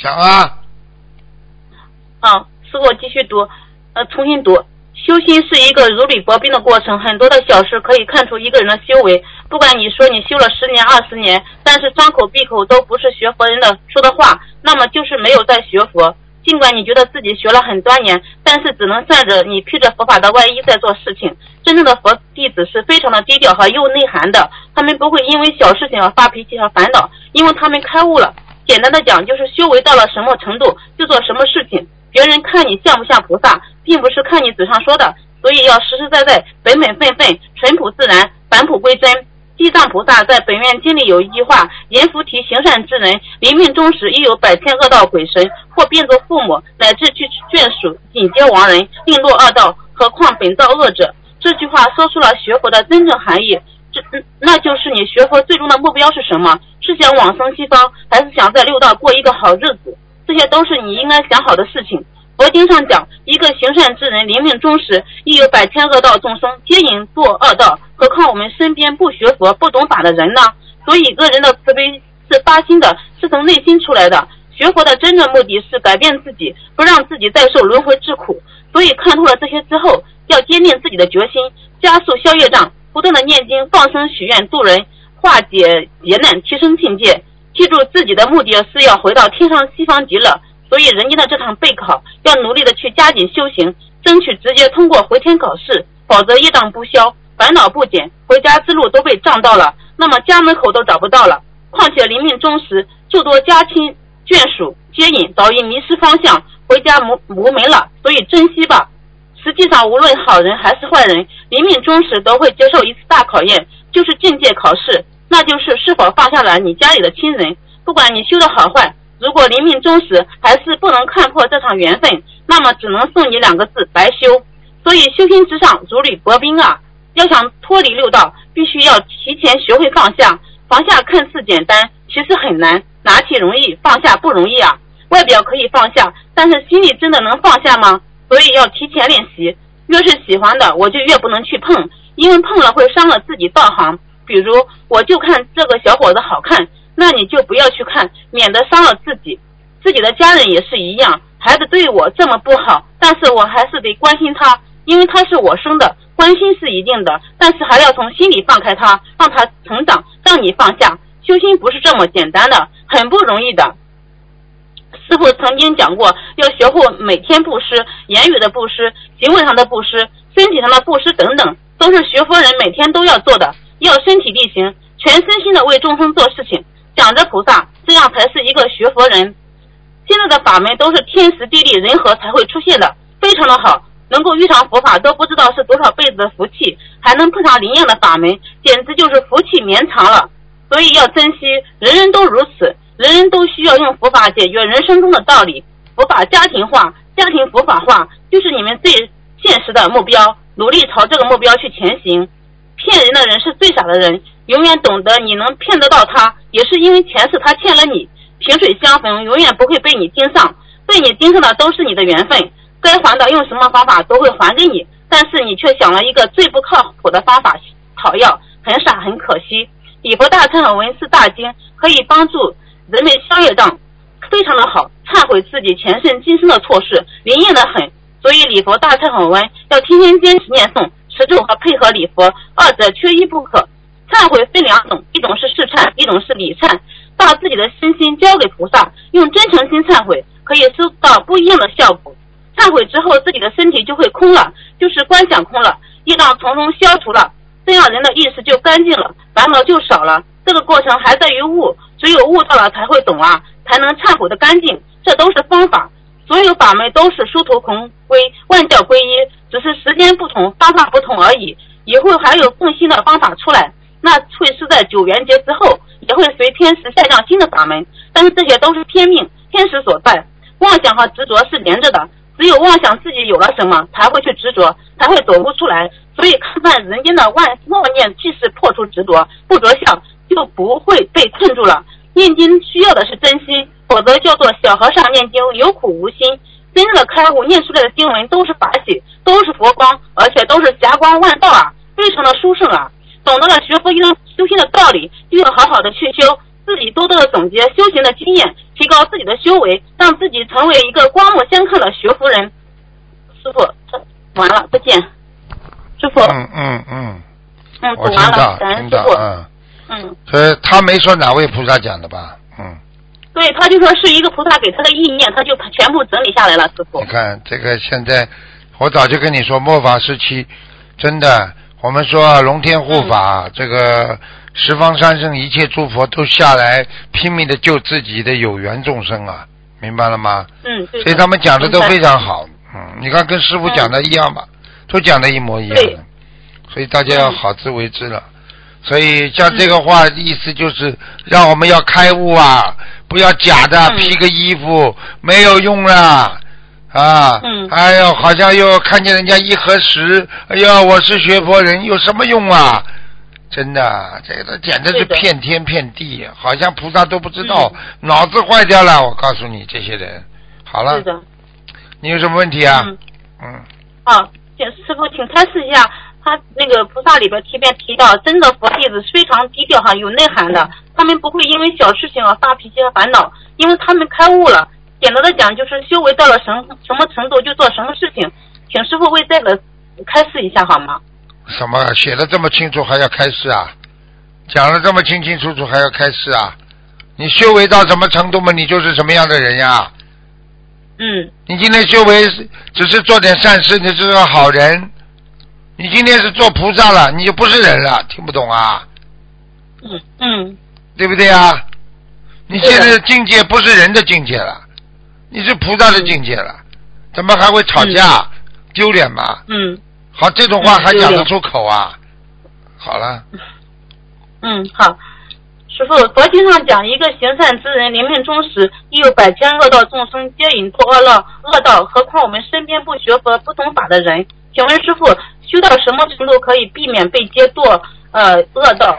讲啊。 师父继续读，重新读。修心是一个如履薄冰的过程，很多的小事可以看出一个人的修为。不管你说你修了10年、20年，但是张口闭口都不是学佛人的说的话，那么就是没有在学佛。尽管你觉得自己学了很多年，但是只能算着你披着佛法的外衣在做事情。真正的佛弟子是非常的低调和有内涵的，他们不会因为小事情而发脾气和烦恼，因为他们开悟了。简单的讲，就是修为到了什么程度就做什么事情。别人看你像不像菩萨，并不是看你嘴上说的，所以要实实在在、本本分分、淳朴自然、返璞归真。地藏菩萨在本愿经里有一句话：言菩提行善之人，临命终时亦有百千恶道鬼神，或变作父母，乃至去眷属，紧接亡人，另落恶道，何况本造恶者。这句话说出了学佛的真正含义，那就是你学佛最终的目标是什么？是想往生西方，还是想在六道过一个好日子？这些都是你应该想好的事情。佛经上讲，一个行善之人临命终时，亦有百千恶道众生皆引堕恶道，何况我们身边不学佛不懂法的人呢？所以个人的慈悲是发心的，是从内心出来的。学佛的真正目的是改变自己，不让自己再受轮回之苦。所以看透了这些之后，要坚定自己的决心，加速消业障，不断的念经放生许愿度人，化解劫难，提升境界。记住自己的目的是要回到天上西方极乐，所以人间的这场备考要努力的去加紧修行，争取直接通过回天考试，否则业障不消，烦恼不减，回家之路都被障到了，那么家门口都找不到了。况且临命终时，诸多家亲眷属接引，早已迷失方向，回家无门了，所以珍惜吧。实际上无论好人还是坏人，临命终时都会接受一次大考验，就是境界考试，那就是是否放下了你家里的亲人。不管你修的好坏，如果临命终时还是不能看破这场缘分，那么只能送你2个字：白修。所以修心之上如履薄冰啊，要想脱离六道，必须要提前学会放下。放下看似简单，其实很难，拿起容易，放下不容易啊。外表可以放下，但是心里真的能放下吗？所以要提前练习。越是喜欢的，我就越不能去碰，因为碰了会伤了自己道行。比如我就看这个小伙子好看，那你就不要去看，免得伤了自己。自己的家人也是一样，孩子对我这么不好，但是我还是得关心他，因为他是我生的，关心是一定的，但是还要从心里放开他，让他成长，让你放下。修心不是这么简单的，很不容易的。师父曾经讲过，要学会每天布施，言语的布施，行为上的布施，身体上的布施等等，都是学佛人每天都要做的，要身体力行，全身心的为众生做事情，想着菩萨，这样才是一个学佛人。现在的法门都是天时地利人和才会出现的，非常的好，能够遇上佛法都不知道是多少辈子的福气，还能碰上灵验的法门，简直就是福气绵长了。所以要珍惜，人人都如此，人人都需要用佛法解决人生中的道理。佛法家庭化，家庭佛法化，就是你们最现实的目标，努力朝这个目标去前行。骗人的人是最傻的人，永远懂得你能骗得到他，也是因为前世他欠了你。萍水相逢，永远不会被你盯上，被你盯上的都是你的缘分，该还的用什么方法都会还给你，但是你却想了一个最不靠谱的方法讨要，很傻很可惜。礼佛大忏悔文是大经，可以帮助人们消业障，非常的好，忏悔自己前世今生的错事，灵验的很。所以礼佛大忏悔文要天天坚持念诵，持咒和配合礼佛，二者缺一不可。忏悔分2种，一种是事忏，一种是理忏。把自己的身心交给菩萨，用真诚心忏悔，可以收到不一样的效果。忏悔之后，自己的身体就会空了，就是观想空了，业障从中消除了，这样人的意识就干净了，烦恼就少了。这个过程还在于悟，只有悟到了才会懂啊，才能忏悔的干净。这都是方法，所有法门都是殊途同归，万教归一，只是时间不同，方法不同而已。以后还有更新的方法出来，那会是在9元节之后，也会随天时再降新的法门，但是这些都是天命，天时所在。妄想和执着是连着的，只有妄想自己有了什么，才会去执着，才会走不出来。所以看看人间的妄念，即是破除执着，不着相，就不会被困住了。念经需要的是真心，否则叫做小和尚念经有苦无心。真正的开悟念出来的经文都是法喜，都是佛光，而且都是霞光万道啊，非常的殊胜啊。懂得了学佛修心的道理，就要好好的去修，自己多多的总结修行的经验， 提高自己的修为，让自己成为一个刮目相看的学佛人。师傅，完了，再见。师傅。 我听到，听到，所以他没说哪位菩萨讲的吧？ 对，他就说是一个菩萨给他的意念，他就全部整理下来了，师傅。 你看这个现在，我早就跟你说，末法时期，真的，我们说龙天护法，这个十方三圣一切诸佛都下来拼命的救自己的有缘众生啊，明白了吗？ 对。 所以他们讲的都非常好，你看跟师傅讲的一样吧，都讲的一模一样的，所以大家要好自为之了。所以像这个话意思就是让我们要开悟啊，不要假的披个衣服没有用了啊！哎呦，好像又看见人家一合十，哎呦，我是学佛人，有什么用啊？真的，这个简直是骗天骗地，好像菩萨都不知道，脑子坏掉了。我告诉你，这些人，好了，你有什么问题啊？ 师父，请开示一下。他那个菩萨里边提到，真的佛弟子非常低调有内涵的，他们不会因为小事情而发脾气和烦恼，因为他们开悟了。简单的讲，就是修为到了什么程度就做什么事情。请师父为这个开示一下好吗？ 什么写的这么清楚还要开示啊？讲的这么清清楚楚还要开示啊？你修为到什么程度嘛，你就是什么样的人呀？你今天修为只是做点善事，你是个好人。你今天是做菩萨了，你就不是人了，听不懂啊？对不对啊？你现在的境界不是人的境界了，你是菩萨的境界了，怎么还会吵架？丢脸吗？好，这种话还讲得出口啊？好了。 好。师父，佛经上讲，一个行善之人临命终时，亦有百千恶道众生皆引堕恶道，何况我们身边不学佛不懂法的人？请问师父，修到什么程度可以避免被接堕恶道？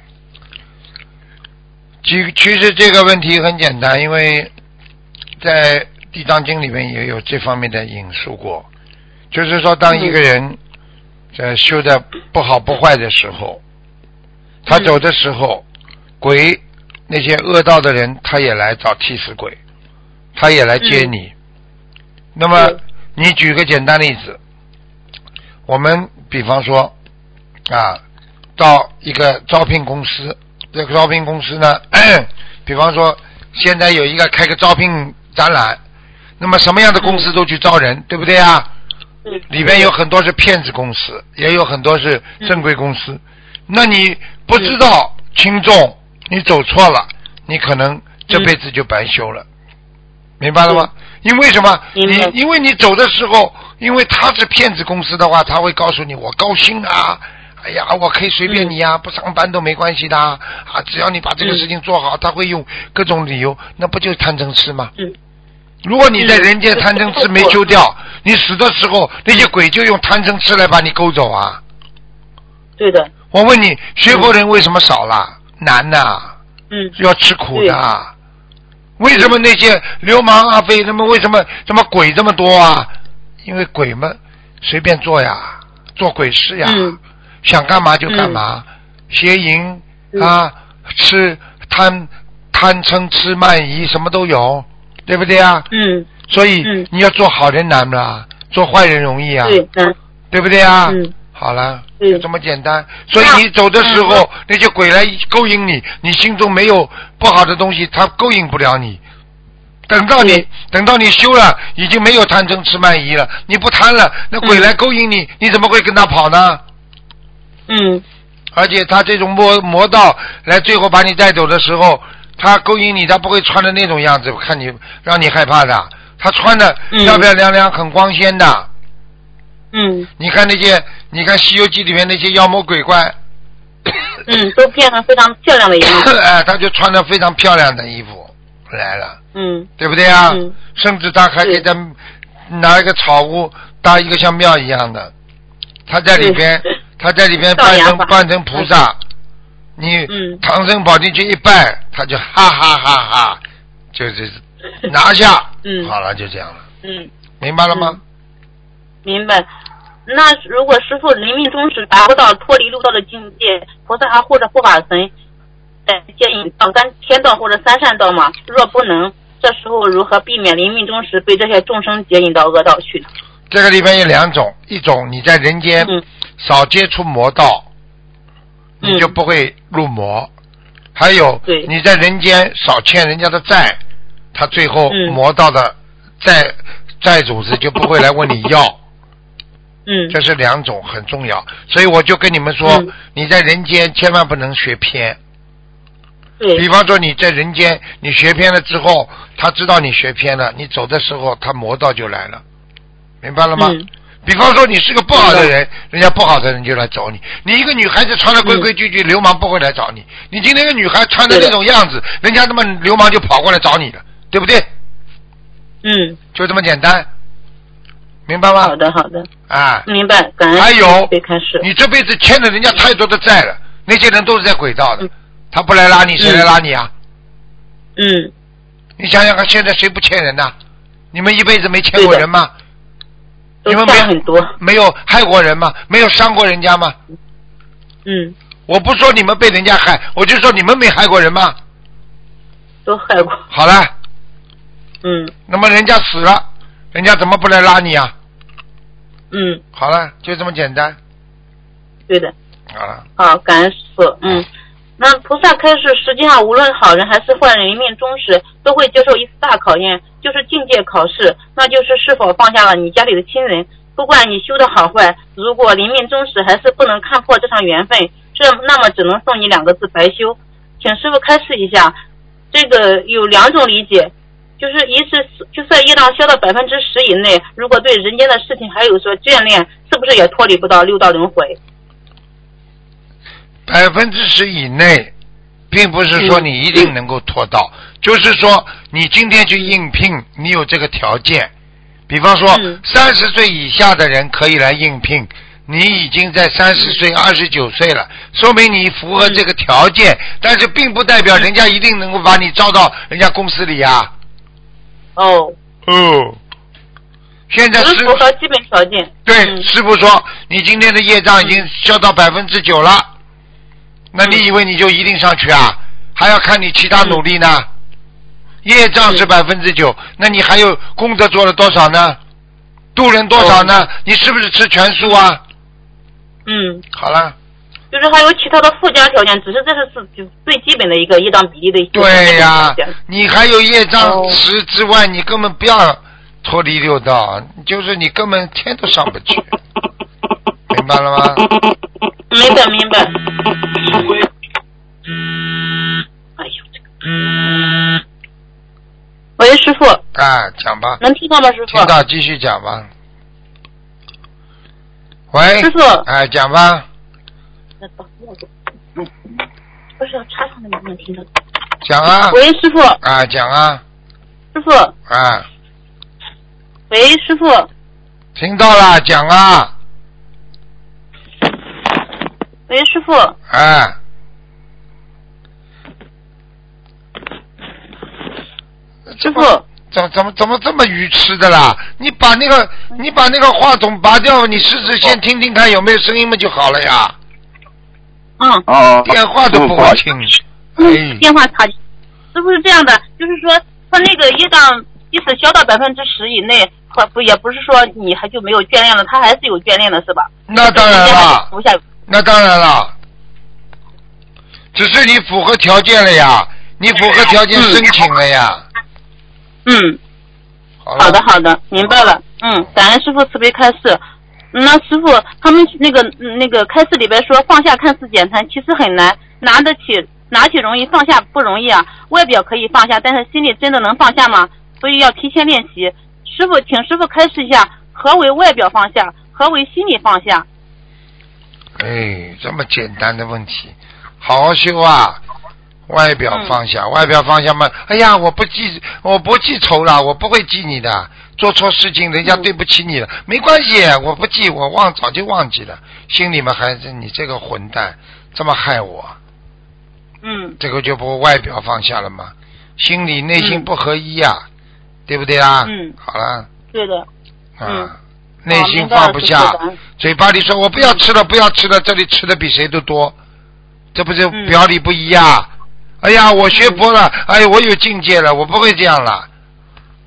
其实这个问题很简单，因为在地藏经里面也有这方面的引述过，就是说当一个人修的不好不坏的时候，他走的时候，鬼那些恶道的人他也来找替死鬼，他也来接你。那么你举个简单例子，我们比方说到一个招聘公司，这个招聘公司呢比方说现在有一个开个招聘展览，那么什么样的公司都去招人，对不对啊？里边有很多是骗子公司，也有很多是正规公司。那你不知道轻重，你走错了，你可能这辈子就白修了，明白了吗？因为什么？因为你走的时候，因为他是骗子公司的话，他会告诉你我高兴啊，哎呀，我可以随便你啊，不上班都没关系的啊，只要你把这个事情做好，他会用各种理由，那不就是贪嗔痴吗？如果你在人间贪嗔痴没修掉，你死的时候那些鬼就用贪嗔痴来把你勾走啊。 对的。 我问你，学佛人为什么少了？难呐，要吃苦的。为什么那些流氓阿飞他们为什么鬼这么多啊？因为鬼们随便做呀，做鬼事呀，想干嘛就干嘛，邪淫吃贪嗔痴慢疑什么都有，对不对啊？所以你要做好人难了，做坏人容易啊，对不对啊？好了，就这么简单。所以你走的时候，那些鬼来勾引你，你心中没有不好的东西，他勾引不了你。等到你修了，已经没有贪嗔痴慢疑了，你不贪了，那鬼来勾引你，你怎么会跟他跑呢？而且他这种魔道来最后把你带走的时候，他勾引你，他不会穿的那种样子，看你让你害怕的，他穿的漂漂亮亮，很光鲜的。你看西游记里面那些妖魔鬼怪都变成非常漂亮的衣服他就穿着非常漂亮的衣服来了，对不对啊？甚至他还给他拿一个草屋搭一个像庙一样的，他在里边扮成菩萨，你唐僧跑进去一拜，他就哈哈哈哈，就是拿下好了，就这样了。明白了吗？ 明白。那如果师父临命终时达不到脱离六道的境界，菩萨还或者护法神接引到天道或者三善道吗？若不能， 这时候如何避免临命终时被这些众生接引到恶道去呢？ 这个里面有两种，一种你在人间少接触魔道，你就不会入魔；还有你在人间少欠人家的债，他最后魔道的债主子就不会来问你要。这是两种很重要，所以我就跟你们说，你在人间千万不能学偏。比方说你在人间你学偏了之后，他知道你学偏了，你走的时候他魔道就来了，明白了吗？比方说你是个不好的人，人家不好的人就来找你。你一个女孩子穿得规规矩矩，流氓不会来找你。你今天一个女孩穿的那种样子，人家他妈流氓就跑过来找你了，对不对？就这么简单，明白吗？ 好的好的。 啊， 明白。感恩。 还有开始， 你这辈子欠了人家太多的债了，那些人都是在轨道的，他不来拉你，谁来拉你啊？你想想看，现在谁不欠人呐？你们一辈子没欠过人吗？你们没有害过人吗？没有伤过人家吗？我不说你们被人家害，我就说你们没害过人吗？ 都害过。 好了。那么人家死了，人家怎么不来拉你啊？好了，就这么简单。 对的。 好了。 好，感恩师父。那菩萨开示，实际上无论好人还是坏人，临命终时都会接受一次大考验，就是境界考试，那就是是否放下了你家里的亲人。不管你修的好坏，如果临命终时还是不能看破这场缘分，那么只能送你2个字：白修。请师父开示一下，这个有2种理解，就是一是就算业障消到10%以内，如果对人间的事情还有所眷恋，是不是也脱离不到6道轮回 ？10%以内，并不是说你一定能够脱到，就是说你今天去应聘，你有这个条件。比方说，30岁以下的人可以来应聘，你已经在30岁、29岁了，说明你符合这个条件，但是并不代表人家一定能够把你招到人家公司里啊。现在是符合基本条件。 对，师父说你今天的业障已经消到9%了。那你以为你就一定上去啊？还要看你其他努力呢。业障是9%，那你还有功德做了多少呢？度人多少呢？你是不是吃全素啊？好了。 就是还有其他的附加条件，只是这是最基本的一个业障比例的。 对呀，你还有业障10之外，你根本不要脱离6道，就是你根本天都上不去。明白了吗？ 明白。哎呦，这个。喂，师傅。 讲吧。 能听到吗，师傅？ 听到，继续讲吧。喂。 师傅。 讲吧。 不是插上的，能不能听到？ 讲啊。 喂，师傅。 讲啊。 师傅。喂，师傅。 听到了，讲啊。 喂，师傅。师傅。 怎么这么愚痴的啦？你把那个话筒拔掉，你试试先听听看有没有声音嘛就好了呀。电话都不会听。 电话插进。是不是这样的？就是说，他那个业障即使消到10%以内，也不是说你还就没有眷恋了，他还是有眷恋的，是吧？ 那当然了。那当然了。只是你符合条件了呀，你符合条件申请了呀。 好的，明白了。感恩师父慈悲开示。那师父他们那个开示里边说，放下看似简单，其实很难，拿起容易，放下不容易啊。外表可以放下，但是心里真的能放下吗？所以要提前练习。师父，请师父开示一下，何为外表放下，何为心里放下？ 这么简单的问题，好好修啊。外表放下，外表放下嘛。哎呀，我不记仇了，我不会记你的。做错事情，人家对不起你了，没关系，我不记，我早就忘记了。心里面还是你这个混蛋，这么害我。这个就不外表放下了吗？心里内心不合一呀，对不对啊？好了。 对的。 内心放不下，嘴巴里说我不要吃了，不要吃了，这里吃的比谁都多，这不是表里不一呀？哎呀，我学佛了，我有境界了，我不会这样了。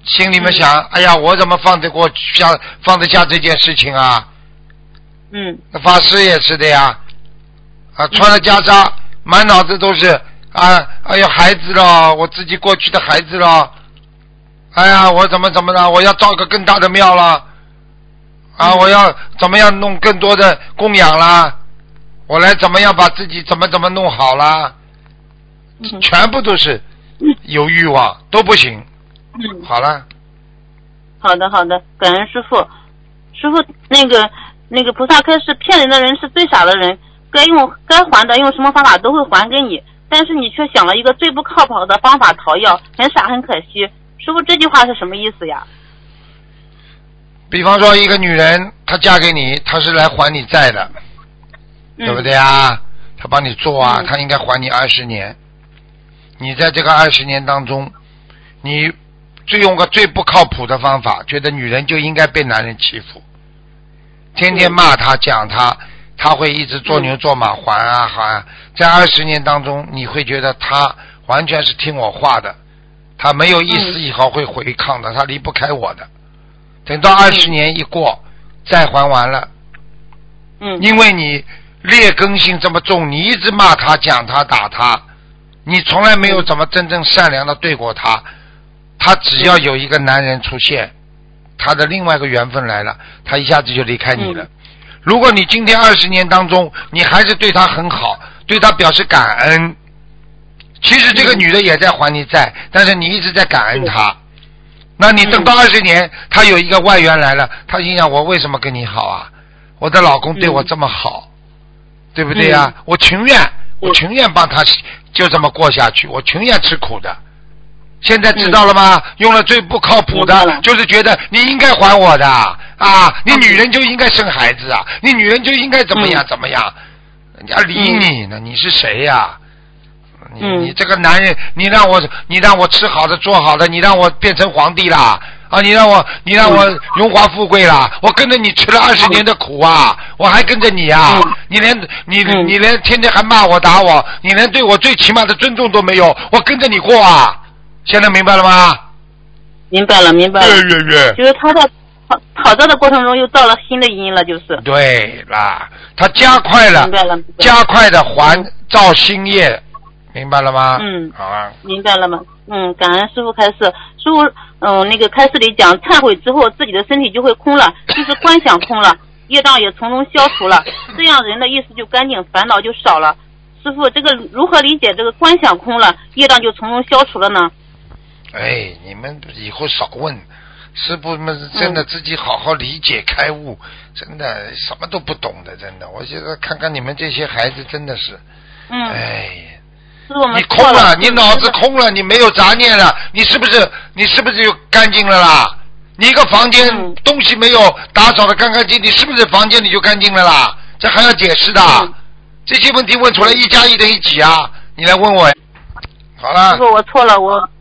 心里面想，哎呀，我怎么放得下这件事情啊？那法师也是的呀，穿了袈裟，满脑子都是哎呀孩子了，我自己过去的孩子了，哎呀我怎么了，我要造个更大的庙了，我要怎么样弄更多的供养啦，我来怎么样把自己怎么弄好啦，全部都是有欲望，都不行。好了。 好的，感恩师父。师父，那个菩萨开示，骗人的人是最傻的人，该还的用什么方法都会还给你，但是你却想了一个最不靠谱的方法讨要，很傻很可惜。师父，这句话是什么意思呀？ 比方说一个女人她嫁给你，她是来还你债的，对不对啊？她帮你做啊，她应该还你20年。你在这个20年当中，你用个最不靠谱的方法，觉得女人就应该被男人欺负，天天骂她讲她，她会一直做牛做马还啊，在20年当中你会觉得她完全是听我话的，她没有一丝一毫会回抗的，她离不开我的。等到20年一过，再还完了，因为你劣根性这么重，你一直骂她讲她打她，你从来没有怎么真正善良的对过她，她只要有一个男人出现，她的另外一个缘分来了，她一下子就离开你了。如果你今天20年当中你还是对她很好，对她表示感恩，其实这个女的也在还你债，但是你一直在感恩她，那你等到20年她有一个外援来了，她心想我为什么跟你好啊，我的老公对我这么好，对不对啊？我情愿帮他就这么过下去，我情愿吃苦的。现在知道了吗？用了最不靠谱的，就是觉得你应该还我的你女人就应该生孩子啊，你女人就应该怎么样，人家理你呢，你是谁呀？你这个男人，你让我吃好的做好的，你让我变成皇帝啦你让我荣华富贵啦，我跟着你吃了20年的苦啊，我还跟着你啊，你连天天还骂我打我，你连对我最起码的尊重都没有，我跟着你过啊，现在明白了吗？ 明白了。就是他在讨债的过程中又造了新的因了，就是。对啦，他加快了还造新业，明白了吗？好啊。 明白了吗？感恩师父开示。师父，那个开示里讲，忏悔之后自己的身体就会空了，就是观想空了，业障也从中消除了，这样人的意识就干净，烦恼就少了。师父，这个如何理解这个观想空了，业障就从中消除了呢？ 你们以后少问，师父们真的自己好好理解开悟，真的什么都不懂的，真的。我觉得看看你们这些孩子真的是，你空了，你脑子空了，你没有杂念了，你是不是就干净了啦？你一个房间东西没有打扫的干干净净，是不是房间里就干净了啦？这还要解释的？这些问题问出来，1+1等于几啊？你来问我。好了。 师父，我错了，